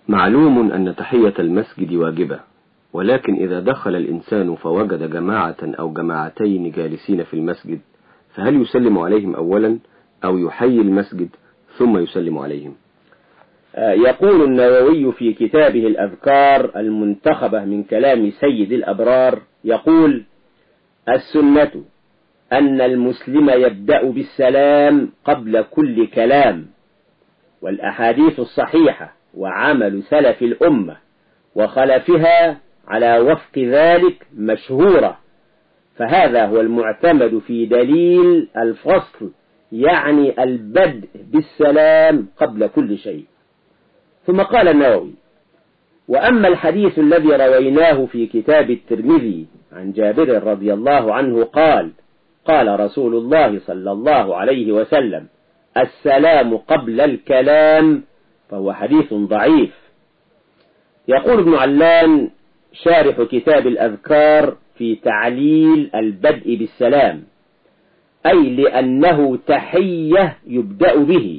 معلوم أن تحية المسجد واجبة، ولكن إذا دخل الإنسان فوجد جماعة أو جماعتين جالسين في المسجد، فهل يسلم عليهم أولا أو يحيي المسجد ثم يسلم عليهم؟ يقول النووي في كتابه الأذكار المنتخبة من كلام سيد الأبرار، يقول: السنة أن المسلم يبدأ بالسلام قبل كل كلام، والأحاديث الصحيحة وعمل سلف الأمة وخلفها على وفق ذلك مشهورة، فهذا هو المعتمد في دليل الفصل، يعني البدء بالسلام قبل كل شيء. ثم قال النووي: وأما الحديث الذي رويناه في كتاب الترمذي عن جابر رضي الله عنه قال: قال رسول الله صلى الله عليه وسلم: السلام قبل الكلام، فهو حديث ضعيف. يقول ابن علان شارح كتاب الأذكار في تعليل البدء بالسلام: أي لأنه تحية يبدأ به،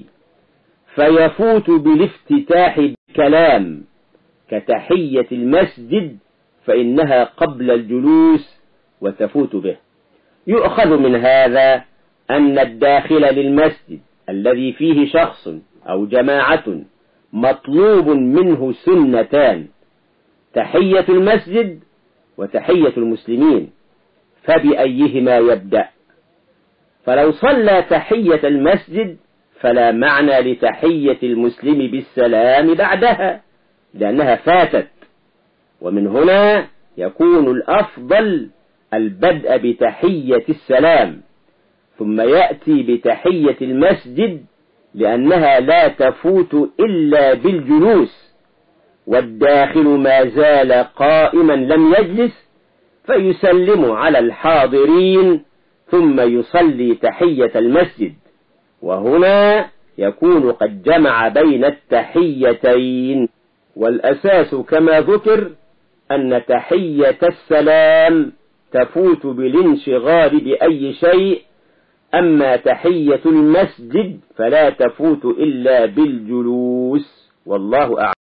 فيفوت بالافتتاح بالكلام، كتحية المسجد فإنها قبل الجلوس وتفوت به. يؤخذ من هذا أن الداخل للمسجد الذي فيه شخص أو جماعة مطلوب منه سنتان: تحية المسجد وتحية المسلمين، فبأيهما يبدأ؟ فلو صلى تحية المسجد فلا معنى لتحية المسلم بالسلام بعدها، لأنها فاتت. ومن هنا يكون الأفضل البدء بتحية السلام، ثم يأتي بتحية المسجد، لأنها لا تفوت إلا بالجلوس، والداخل ما زال قائما لم يجلس، فيسلم على الحاضرين ثم يصلي تحية المسجد، وهنا يكون قد جمع بين التحيتين. والأساس كما ذكر أن تحية السلام تفوت بالانشغال بأي شيء، أما تحية المسجد فلا تفوت إلا بالجلوس، والله أعلم.